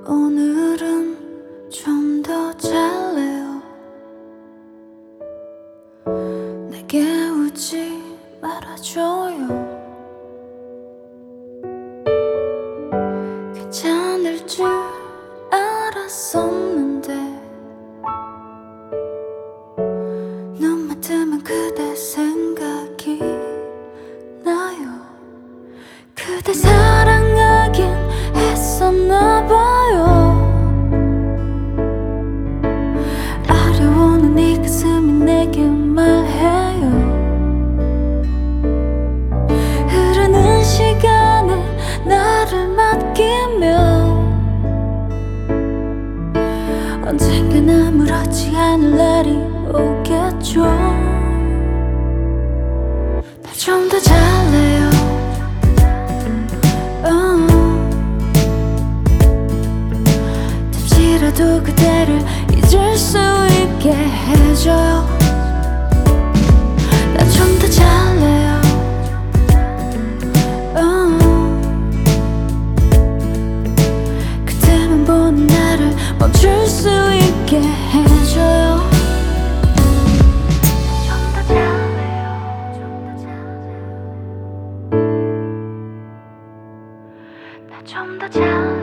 오늘은 좀 더 잘래요. 내게 웃지 말아줘요. 괜찮을 줄 알았었는데 눈만 뜨면 그대 생각이 나요. 그대 사랑하긴 했었나봐요. 아려오는 네 가슴이 내게 말해요. 흐르는 시간에 나를 맡기며 언젠간 아무렇지 않을 날이 오겠죠. 날 좀 더 잘래요. 잠시라도 그대를 잊을 수 있게 해줘요. 날 좀 더 잘래요. 그때만 보는 나를 멈출 수 있게 해줘요. 좀 더 잘래요. 좀 더 잘래요. 날 좀 더 잘래요.